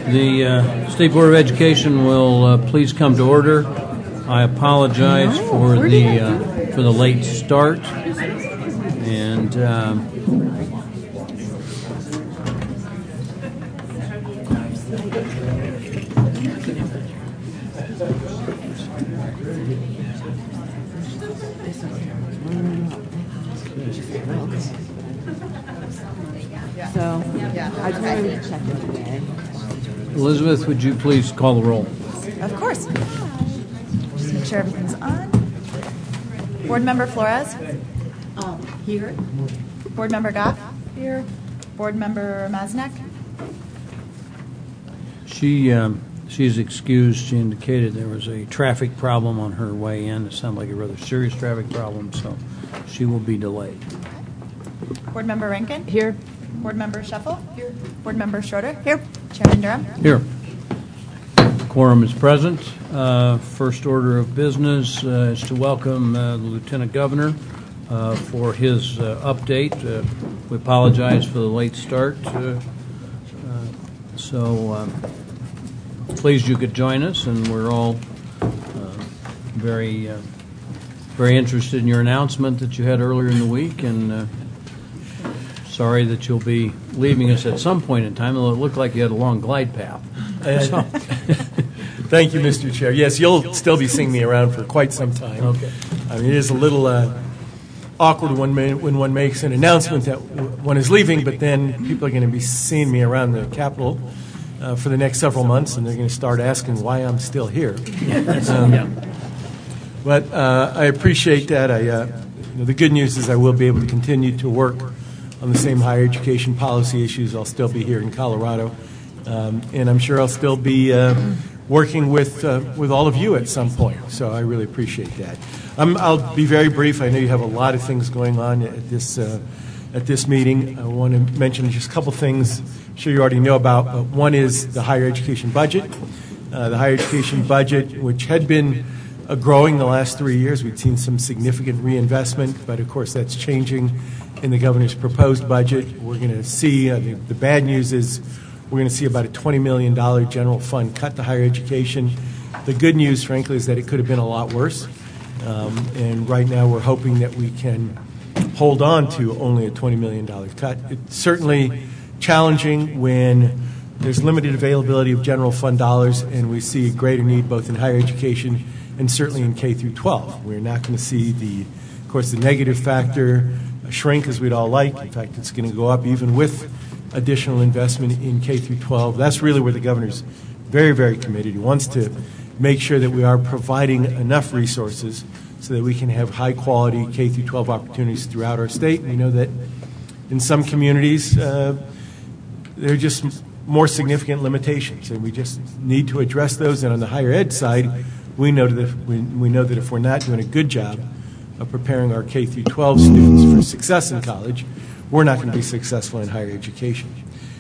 The State Board of Education will please come to order. I apologize for the late start, and I just wanted to check it today. Elizabeth, would you please call the roll? Of course. Just make sure everything's on. Board Member Flores? Here. Board Member Goff? Here. Board Member Masnick? She's excused. She indicated there was a traffic problem on her way in. It sounded like a rather serious traffic problem, so she will be delayed. Board Member Rankin? Here. Board Member Shuffle? Here. Board Member Schroeder? Here. Chairman Durham? Here. Quorum is present. First order of business is to welcome the Lieutenant Governor for his update. We apologize for the late start. So pleased you could join us, and we're all very interested in your announcement that you had earlier in the week, and sorry that you'll be leaving us at some point in time, although it looked like you had a long glide path. Thank you, Mr. Chair. Yes, you'll still be seeing me around for quite some time. Okay. I mean, it is a little awkward when one makes an announcement that one is leaving, but then people are going to be seeing me around the Capitol for the next several months, and they're going to start asking why I'm still here. But I appreciate that. The good news is I will be able to continue to work on the same higher education policy issues. I'll still be here in Colorado, and I'm sure I'll still be working with all of you at some point. So I really appreciate that. I'll be very brief. I know you have a lot of things going on at this meeting. I want to mention just a couple things I'm sure you already know about. One is the higher education budget. The higher education budget, which had been growing the last 3 years. We'd seen some significant reinvestment, but of course that's changing in the governor's proposed budget. We're going to see, the bad news is we're going to see about a $20 million general fund cut to higher education. The good news, frankly, is that it could have been a lot worse. And right now we're hoping that we can hold on to only a $20 million cut. It's certainly challenging when there's limited availability of general fund dollars and we see a greater need both in higher education and certainly in K through 12. We're not going to see of course, the negative factor shrink as we'd all like. In fact, it's going to go up even with additional investment in K through 12. That's really where the governor's very, very committed. He wants to make sure that we are providing enough resources so that we can have high quality K through 12 opportunities throughout our state. We know that in some communities there are just more significant limitations, and we just need to address those. And on the higher ed side, we know that if we're not doing a good job of preparing our K through 12 students for success in college, we're not going to be successful in higher education.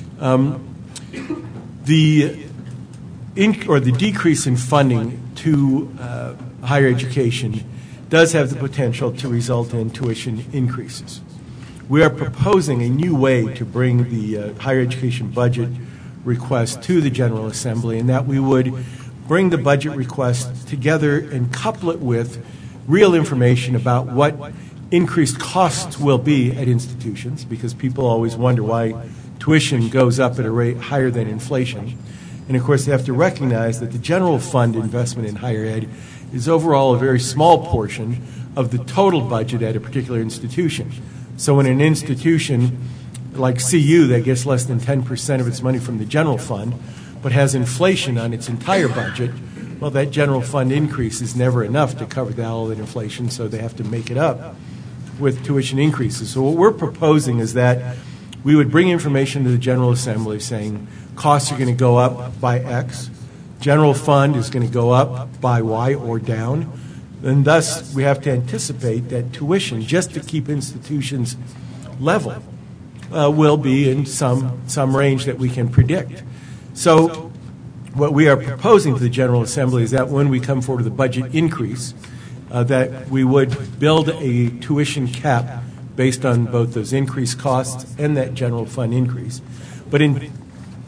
The decrease in funding to higher education does have the potential to result in tuition increases. We are proposing a new way to bring the higher education budget request to the General Assembly, and that we would bring the budget request together and couple it with real information about what increased costs will be at institutions, because people always wonder why tuition goes up at a rate higher than inflation. And of course, they have to recognize that the general fund investment in higher ed is overall a very small portion of the total budget at a particular institution. So in an institution like CU that gets less than 10% of its money from the general fund, but has inflation on its entire budget, well, that general fund increase is never enough to cover all that inflation, so they have to make it up with tuition increases. So what we're proposing is that we would bring information to the General Assembly saying costs are going to go up by X, general fund is going to go up by Y or down, and thus we have to anticipate that tuition, just to keep institutions level, will be in some range that we can predict. So what we are proposing to the General Assembly is that when we come forward with a budget increase, that we would build a tuition cap based on both those increased costs and that general fund increase. But in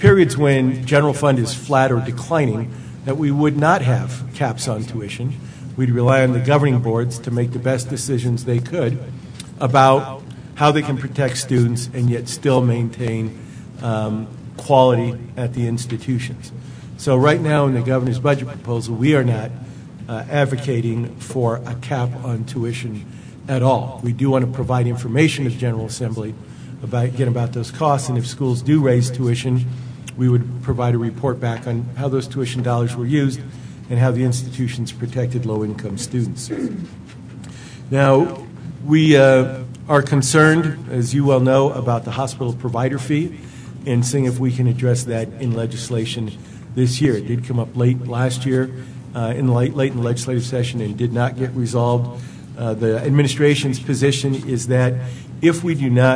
periods when general fund is flat or declining, that we would not have caps on tuition. We'd rely on the governing boards to make the best decisions they could about how they can protect students and yet still maintain quality at the institutions. So right now in the governor's budget proposal, we are not advocating for a cap on tuition at all. We do want to provide information to the General Assembly about those costs, and if schools do raise tuition, we would provide a report back on how those tuition dollars were used and how the institutions protected low-income students. Now, we are concerned, as you well know, about the hospital provider fee and seeing if we can address that in legislation this year. It did come up late last year, late in the legislative session, and did not get resolved. The administration's position is that if we do not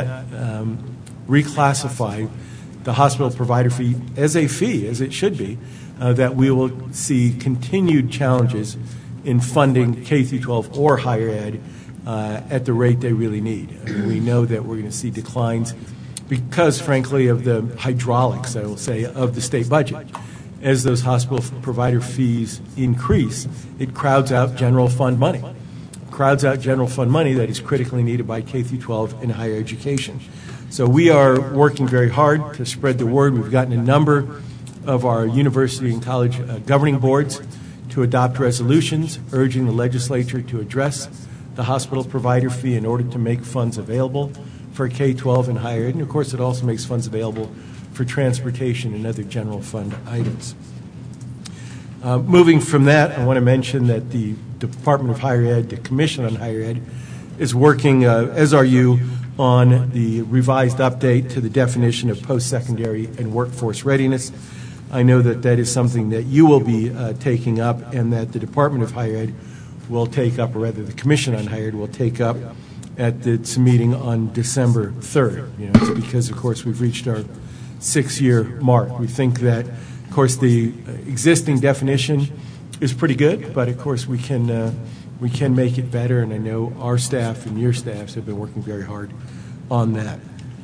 reclassify the hospital provider fee as a fee, as it should be, that we will see continued challenges in funding K-12 or higher ed at the rate they really need. I mean, we know that we're going to see declines because, frankly, of the hydraulics, I will say, of the state budget. As those hospital provider fees increase, it crowds out general fund money. Crowds out general fund money that is critically needed by K-12 and higher education. So we are working very hard to spread the word. We've gotten a number of our university and college governing boards to adopt resolutions urging the legislature to address the hospital provider fee in order to make funds available for K-12 and higher ed. And, of course, it also makes funds available for transportation and other general fund items. Moving from that, I want to mention that the Department of Higher Ed, the Commission on Higher Ed, is working, as are you, on the revised update to the definition of post-secondary and workforce readiness. I know that that is something that you will be taking up and that the Department of Higher Ed will take up, or rather the Commission on Higher Ed will take up at its meeting on December 3rd. You know, it's because, of course, we've reached our 6-year mark. We think that, of course, the existing definition is pretty good, but, of course, we can make it better, and I know our staff and your staffs have been working very hard on that.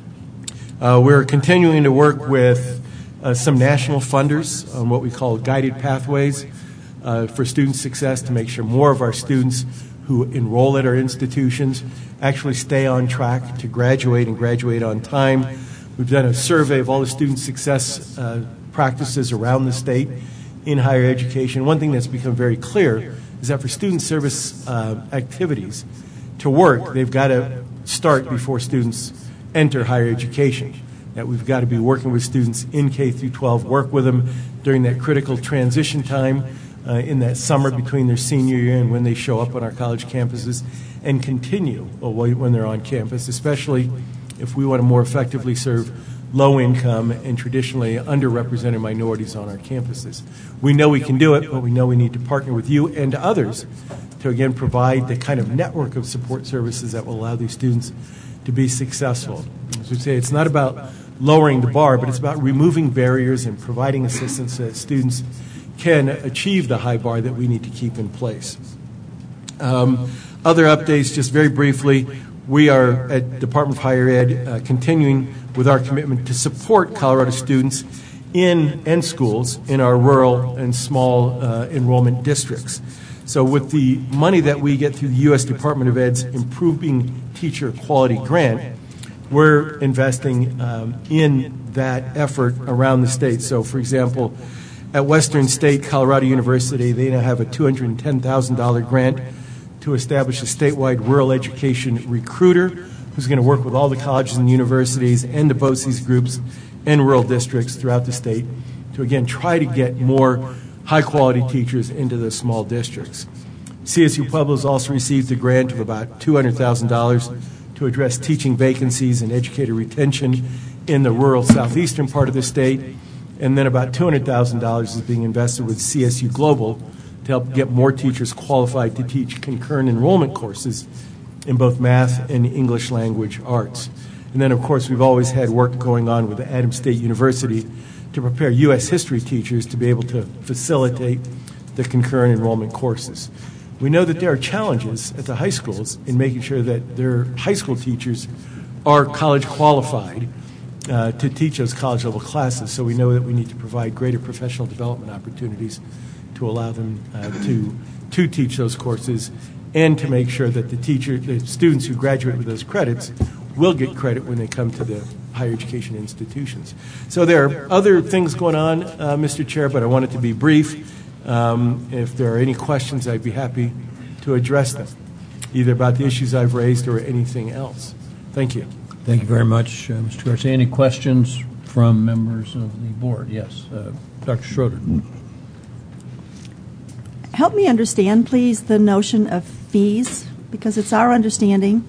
We're continuing to work with some national funders on what we call guided pathways for student success to make sure more of our students who enroll at our institutions actually stay on track to graduate and graduate on time. We've done a survey of all the student success practices around the state in higher education. One thing that's become very clear is that for student service activities to work, they've got to start before students enter higher education. That we've got to be working with students in K through 12, work with them during that critical transition time in that summer between their senior year and when they show up on our college campuses, and continue when they're on campus, especially if we want to more effectively serve low-income and traditionally underrepresented minorities on our campuses. We know we can do it, but we know we need to partner with you and others to, again, provide the kind of network of support services that will allow these students to be successful. As we say, it's not about lowering the bar, but it's about removing barriers and providing assistance so that students can achieve the high bar that we need to keep in place. Other updates, just very briefly, we are at Department of Higher Ed continuing with our commitment to support Colorado students and schools in our rural and small enrollment districts. So with the money that we get through the U.S. Department of Ed's Improving Teacher Quality Grant, we're investing in that effort around the state. So, for example, at Western State Colorado University, they now have a $210,000 grant to establish a statewide rural education recruiter who's going to work with all the colleges and universities and the BOCES groups and rural districts throughout the state to, again, try to get more high-quality teachers into the small districts. CSU Pueblo's also received a grant of about $200,000 to address teaching vacancies and educator retention in the rural southeastern part of the state, and then about $200,000 is being invested with CSU Global to help get more teachers qualified to teach concurrent enrollment courses in both math and English language arts. And then, of course, we've always had work going on with Adams State University to prepare U.S. history teachers to be able to facilitate the concurrent enrollment courses. We know that there are challenges at the high schools in making sure that their high school teachers are college qualified to teach those college-level classes. So we know that we need to provide greater professional development opportunities to allow them to teach those courses, and to make sure that the students who graduate with those credits will get credit when they come to the higher education institutions. So there are other things going on, Mr. Chair, but I want it to be brief. If there are any questions, I'd be happy to address them, either about the issues I've raised or anything else. Thank you. Thank you very much, Mr. Garcia. Any questions from members of the board? Yes, Dr. Schroeder. Help me understand, please, the notion of fees, because it's our understanding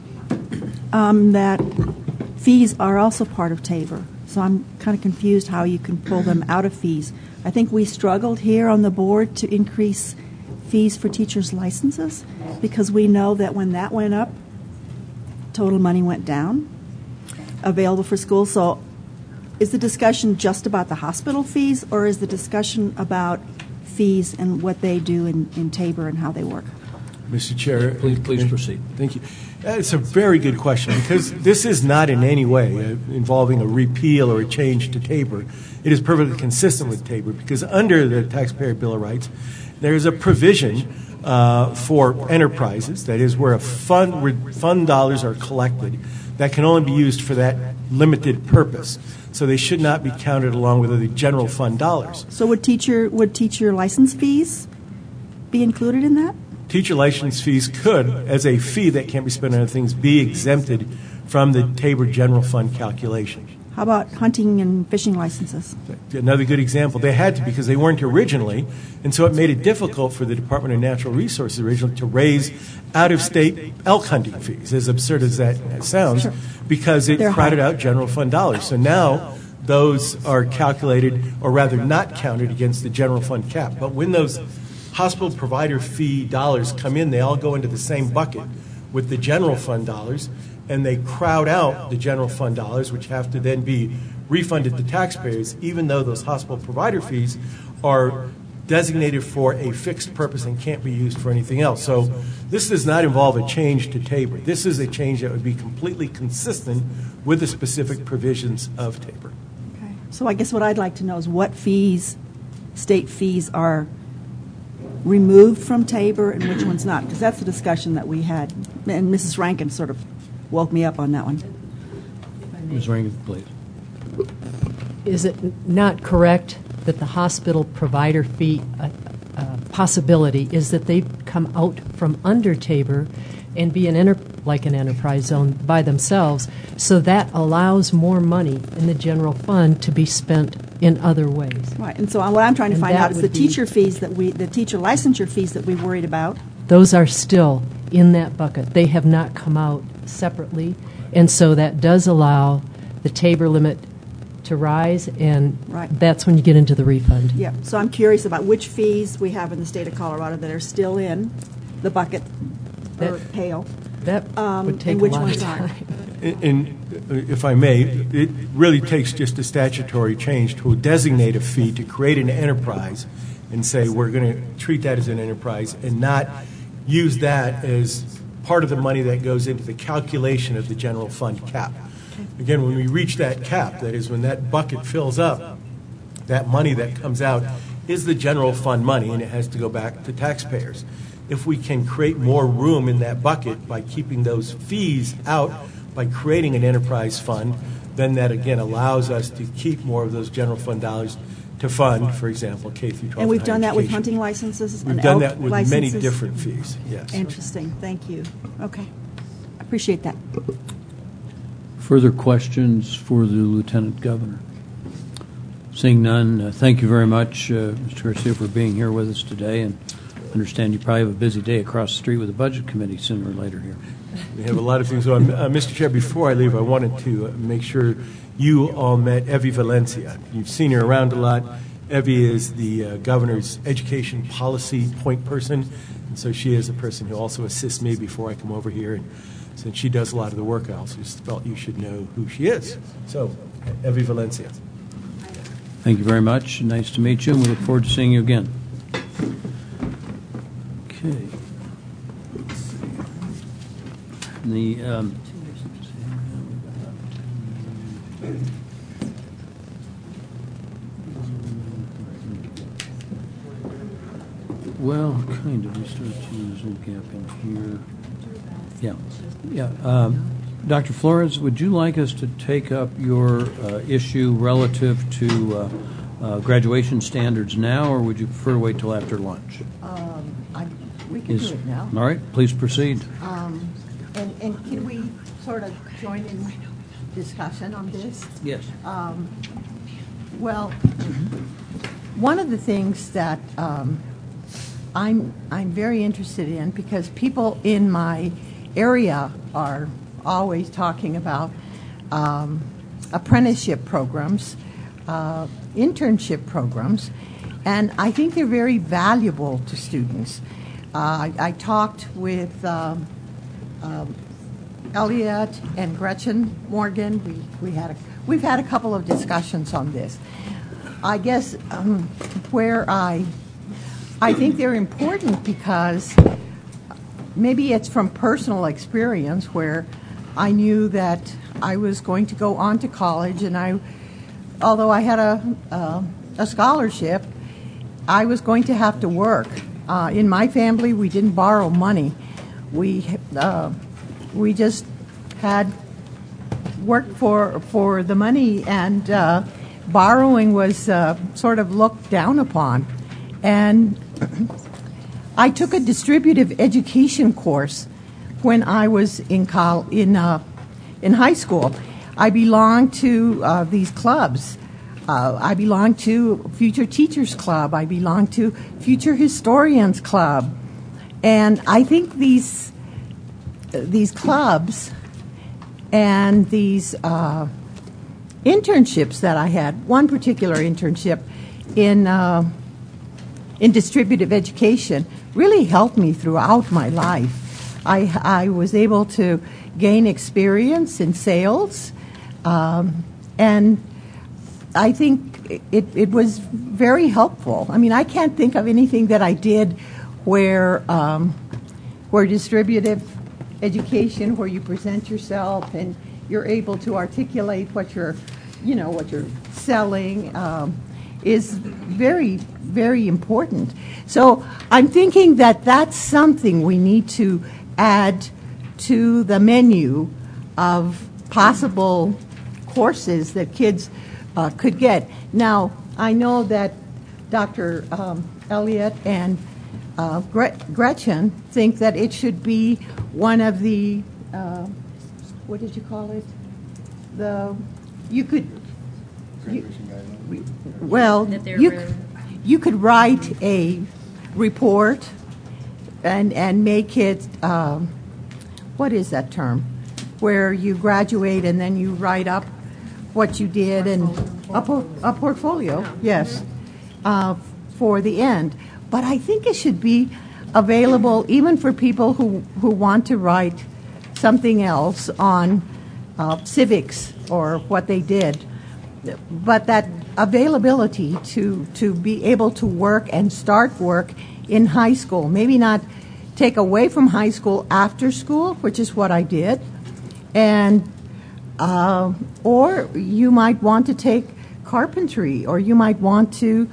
that fees are also part of Tabor. So I'm kind of confused how you can pull them out of fees. I think we struggled here on the board to increase fees for teachers' licenses because we know that when that went up, total money went down available for schools. So is the discussion just about the hospital fees, or is the discussion about fees and what they do in Tabor and how they work? Mr. Chair. Please proceed. Thank you. It's a very good question, because this is not in any way involving a repeal or a change to Tabor. It is perfectly consistent with Tabor, because under the Taxpayer Bill of Rights, there is a provision for enterprises, that is where fund dollars are collected, that can only be used for that limited purpose. So they should not be counted along with the general fund dollars. So would teacher license fees be included in that? Teacher license fees could, as a fee that can't be spent on other things, be exempted from the Tabor general fund calculation. How about hunting and fishing licenses? Another good example. They had to, because they weren't originally, and so it made it difficult for the Department of Natural Resources originally to raise out-of-state elk hunting fees, as absurd as that sounds, Sure. because it crowded out general fund dollars. So now those are calculated, or rather not counted, against the general fund cap. But when those hospital provider fee dollars come in, they all go into the same bucket with the general fund dollars, and they crowd out the general fund dollars, which have to then be refunded to taxpayers, even though those hospital provider fees are designated for a fixed purpose and can't be used for anything else. So this does not involve a change to Tabor. This is a change that would be completely consistent with the specific provisions of Tabor. Okay. So I guess what I'd like to know is what fees, state fees, are removed from Tabor and which ones not, because that's the discussion that we had. And Mrs. Rankin sort of woke me up on that one. Ms. Rankin, please. Is it not correct that the hospital provider fee possibility is that they come out from under Tabor and be like an enterprise zone by themselves, so that allows more money in the general fund to be spent in other ways? Right. And so what I'm trying to And find that out is the would be- teacher fees the teacher licensure fees that we worried about. Those are still in that bucket. They have not come out separately, and so that does allow the Tabor limit to rise, and Right. that's when you get into the refund. Yeah. So I'm curious about which fees we have in the state of Colorado that are still in the bucket or That- pail. That would take and a which lot of ones aren't. time. And if I may, it really takes just a statutory change to designate a fee to create an enterprise and say we're going to treat that as an enterprise and not use that as part of the money that goes into the calculation of the general fund cap. Again, when we reach that cap, that is when that bucket fills up, that money that comes out is the general fund money, and it has to go back to taxpayers. If we can create more room in that bucket by keeping those fees out, by creating an enterprise fund, then that again allows us to keep more of those general fund dollars to fund, for example, K through 12. And we've higher done that with education. hunting licenses We've and done elk that with licenses. many different fees, yes. Interesting. Thank you. Okay. I appreciate that. Further questions for the Lieutenant Governor? Seeing none, thank you very much, Mr. Garcia, for being here with us today. And I understand you probably have a busy day across the street with the Budget Committee sooner or later here. We have a lot of things on. Mr. Chair, before I leave, I wanted to make sure you all met Evie Valencia. You've seen her around a lot. Evie is the governor's education policy point person, and so she is a person who also assists me before I come over here. And since she does a lot of the work, I also just felt you should know who she is. So, Evie Valencia. Thank you very much. Nice to meet you, and we look forward to seeing you again. Okay. Well, kind of. We start to use a gap in here. Dr. Flores, would you like us to take up your issue relative to graduation standards now, or would you prefer to wait till after lunch? We can do it now. All right, please proceed. And can we sort of join in discussion on this? Yes. Well, one of the things that I'm very interested in, because people in my area are always talking about apprenticeship programs, internship programs, and I think they're very valuable to students. I talked with Elliot and Gretchen Morgan. We've had a couple of discussions on this. I guess where I think they're important because maybe it's from personal experience where I knew that I was going to go on to college, and although I had a scholarship, I was going to have to work. In my family, we didn't borrow money. We just had worked for the money, and borrowing was sort of looked down upon. And I took a distributive education course when I was in high school. I belonged to these clubs. I belonged to Future Teachers Club. I belonged to Future Historians Club. And I think these clubs and these internships that I had, one particular internship in distributive education, really helped me throughout my life. I was able to gain experience in sales, and I think it was very helpful. I mean, I can't think of anything that I did where distributive education, where you present yourself and you're able to articulate what you're selling, is very, very important. So I'm thinking that that's something we need to add to the menu of possible courses that kids could get. Now, I know that Dr. Elliott and Gretchen think that it should be one of the, what did you call it? You could write a report and make it, what is that term? Where you graduate and then you write up what you did, and a portfolio, yes, for the end. But I think it should be available even for people who want to write something else on civics or what they did. But that availability to be able to work and start work in high school, maybe not take away from high school after school, which is what I did, and or you might want to take carpentry, or you might want to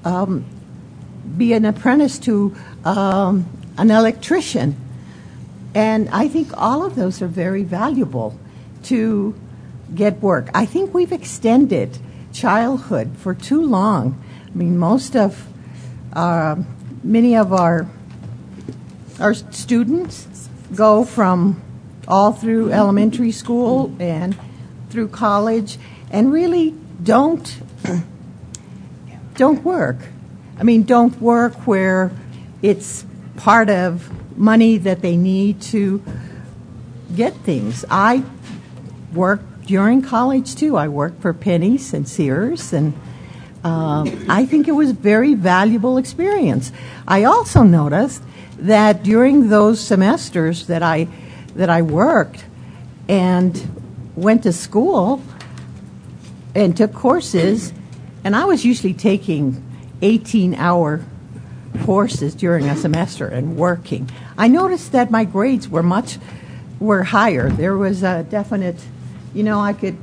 be an apprentice to an electrician. And I think all of those are very valuable to get work. I think we've extended childhood for too long. I mean, many of our students go from all through elementary school and through college and really don't work. I mean, don't work where it's part of money that they need to get things. I worked during college, too. I worked for Penny's and Sears, and I think it was a very valuable experience. I also noticed that during those semesters that I worked and went to school and took courses, and I was usually taking 18-hour courses during a semester and working. I noticed that my grades were higher. There was a definite, I could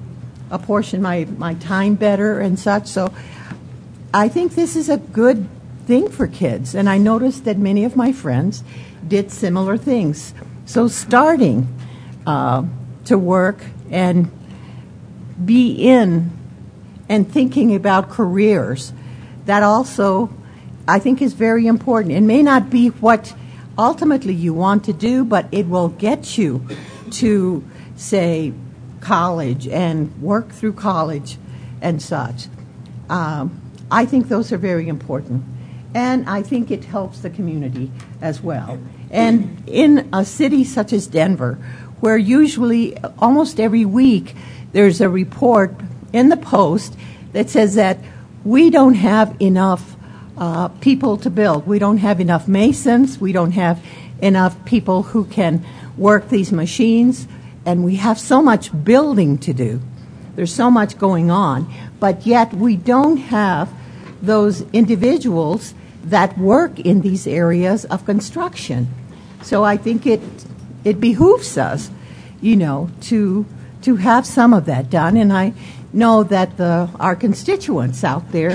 apportion my time better and such. So I think this is a good thing for kids. And I noticed that many of my friends did similar things. So starting to work and be in and thinking about careers, that also I think is very important. It may not be what ultimately you want to do, but it will get you to, say, college and work through college and such. I think those are very important. And I think it helps the community as well. And in a city such as Denver, where usually almost every week there's a report in the Post that says that we don't have enough people to build. We don't have enough masons. We don't have enough people who can work these machines. And we have so much building to do. There's so much going on. But yet we don't have those individuals that work in these areas of construction. So I think it behooves us, to have some of that done. And I know that our constituents out there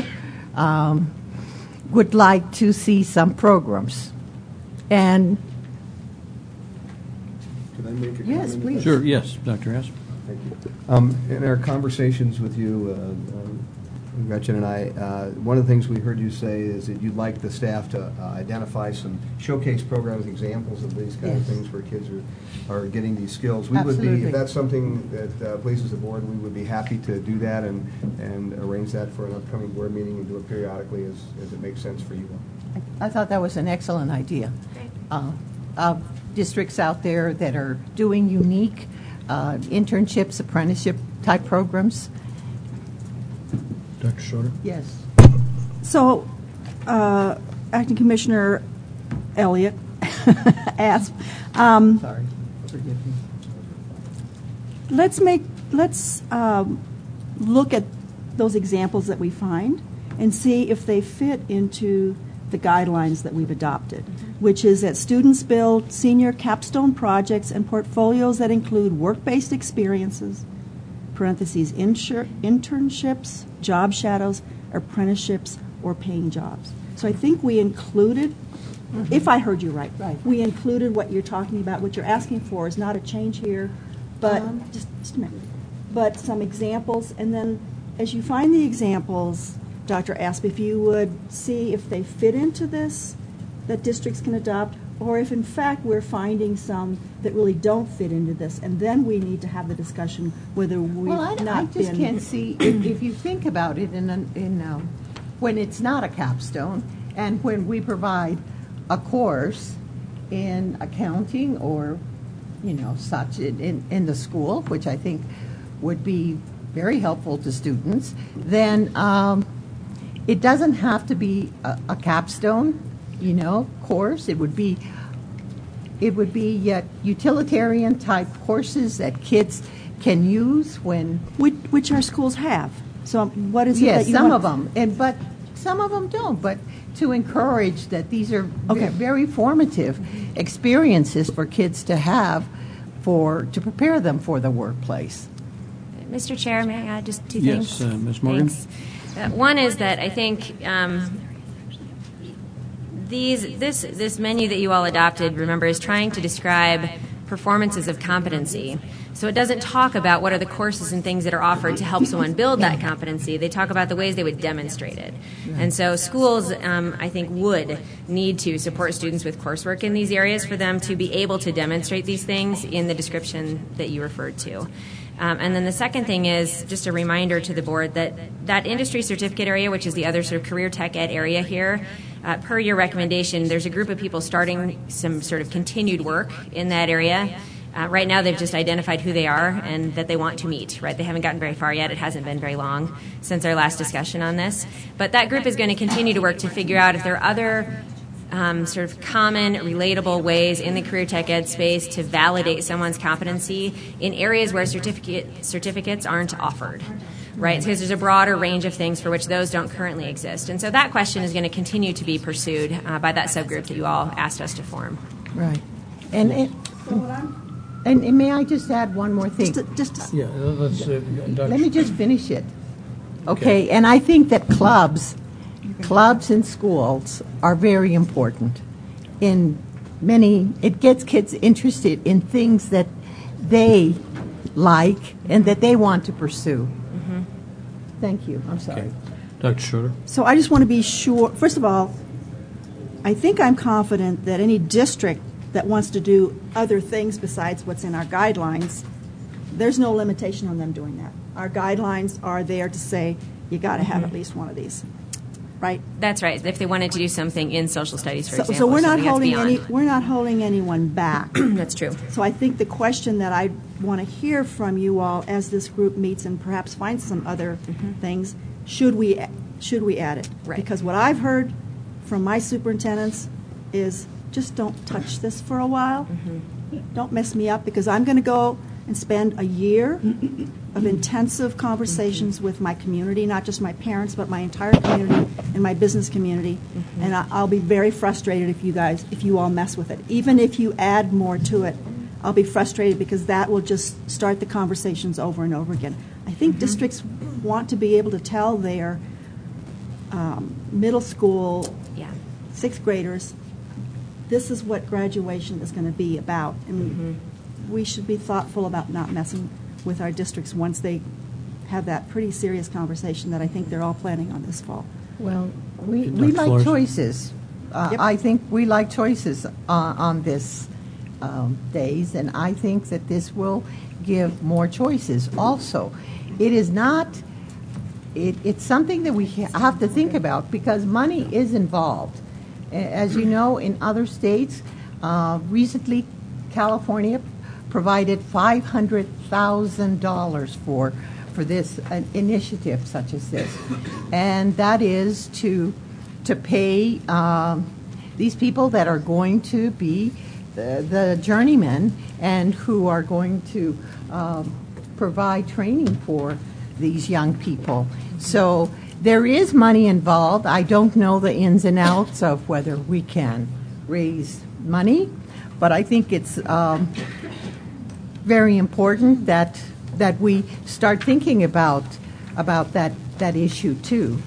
would like to see some programs. And can I make a comment? Yes, please. Sure, yes, Dr. Asp. Thank you. In our conversations with you, Gretchen and I, one of the things we heard you say is that you'd like the staff to identify some showcase programs, examples of these kind of things where kids are getting these skills. We would be, if that's something that pleases the board, we would be happy to do that and arrange that for an upcoming board meeting and do it periodically as it makes sense for you all. I thought that was an excellent idea. Districts out there that are doing unique internships, apprenticeship type programs. Dr. Schroeder? Yes. So, Acting Commissioner Elliott asked, Sorry. Forgive me. let's look at those examples that we find and see if they fit into the guidelines that we've adopted, which is that students build senior capstone projects and portfolios that include work-based experiences, parentheses, internships, job shadows, apprenticeships, or paying jobs. So I think we included, if I heard you right, we included what you're talking about. What you're asking for is not a change here, but just a minute. But some examples, and then as you find the examples, Dr. Asp, if you would see if they fit into this that districts can adopt, or if in fact we're finding some that really don't fit into this, and then we need to have the discussion whether we've I just can't see, if you think about it, when it's not a capstone, and when we provide a course in accounting or, such in the school, which I think would be very helpful to students, then it doesn't have to be a capstone, course. It would be utilitarian type courses that kids can use when which our schools have. So what is it yes, that you some want? of them, but some of them don't. But to encourage that these are very formative experiences for kids to have to prepare them for the workplace. Mr. Chair, may I add just two Yes, things? Ms. Morgan. Thanks. One is that I think this menu that you all adopted, remember, is trying to describe performances of competency. So it doesn't talk about what are the courses and things that are offered to help someone build that competency. They talk about the ways they would demonstrate it. And so schools, I think, would need to support students with coursework in these areas for them to be able to demonstrate these things in the description that you referred to. And then the second thing is just a reminder to the board that industry certificate area, which is the other sort of career tech ed area here, per your recommendation, there's a group of people starting some sort of continued work in that area. Right now they've just identified who they are and that they want to meet, right? They haven't gotten very far yet. It hasn't been very long since our last discussion on this. But that group is going to continue to work to figure out if there are other sort of common, relatable ways in the career tech ed space to validate someone's competency in areas where certificates aren't offered, right? Because there's a broader range of things for which those don't currently exist. And so that question is going to continue to be pursued by that subgroup that you all asked us to form. Right. And may I just add one more thing? Yeah, let's, Dr. Let me just finish it. Okay, and I think that clubs in schools are very important. It gets kids interested in things that they like and that they want to pursue. Mm-hmm. Thank you. I'm sorry. Okay. Dr. Schroeder? So I just want to be sure, first of all, I think I'm confident that any district that wants to do other things besides what's in our guidelines, there's no limitation on them doing that. Our guidelines are there to say you got to have at least one of these, right? That's right. If they wanted to do something in social studies, for example. So we're not something that's beyond. we're not holding anyone back. That's true. So I think the question that I want to hear from you all as this group meets and perhaps finds some other things, should we add it? Right. Because what I've heard from my superintendents is just don't touch this for a while. Don't mess me up, because I'm going to go and spend a year of intensive conversations with my community, not just my parents, but my entire community and my business community. And I'll be very frustrated if you all mess with it. Even if you add more to it, I'll be frustrated, because that will just start the conversations over and over again. I think districts want to be able to tell their middle school, sixth graders, this is what graduation is going to be about. And we should be thoughtful about not messing with our districts once they have that pretty serious conversation that I think they're all planning on this fall. Well, we Dr. like Flores? choices. I think we like choices on this days, and I think that this will give more choices. Also, it is not. It's something that we have to think about, because money is involved. As you know, in other states, recently California provided $500,000 for this initiative such as this, and that is to pay these people that are going to be the journeymen and who are going to provide training for these young people. So there is money involved. I don't know the ins and outs of whether we can raise money, but I think it's very important that we start thinking about that issue too.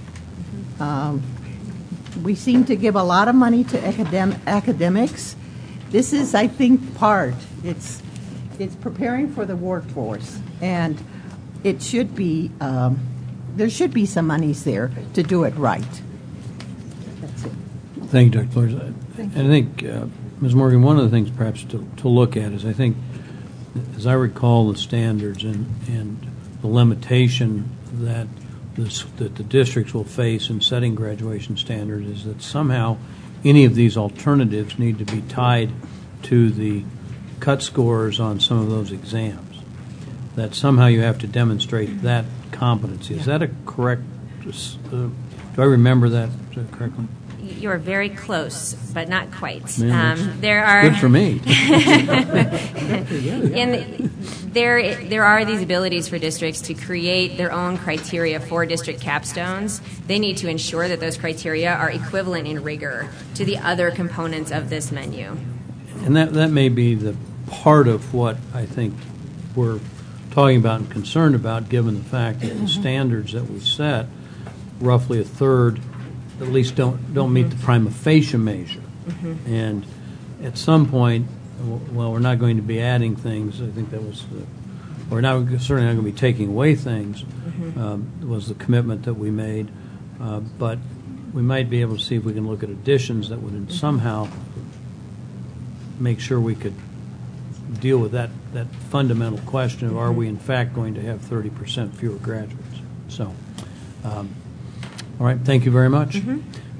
We seem to give a lot of money to academics. This is, I think, part. It's preparing for the workforce, and it should be. There should be some monies there to do it right. That's it. Thank you, Dr. Flores. And I think, Ms. Morgan, one of the things perhaps to look at is, I think, as I recall the standards and the limitation that the districts will face in setting graduation standards is that somehow any of these alternatives need to be tied to the cut scores on some of those exams. That somehow you have to demonstrate that competency. Is that a correct, do I remember that correctly? You're very close, but not quite. Man, there are good for me. There are these abilities for districts to create their own criteria for district capstones. They need to ensure that those criteria are equivalent in rigor to the other components of this menu. And that may be the part of what I think we're talking about and concerned about, given the fact that the standards that we set, roughly a third, at least don't meet the prima facie measure. And at some point, well, we're not going to be adding things. I think that was, we're certainly not going to be taking away things. Was the commitment that we made, but we might be able to see if we can look at additions that would somehow make sure we could deal with that fundamental question of, are we in fact going to have 30% fewer graduates? So, all right, thank you very much.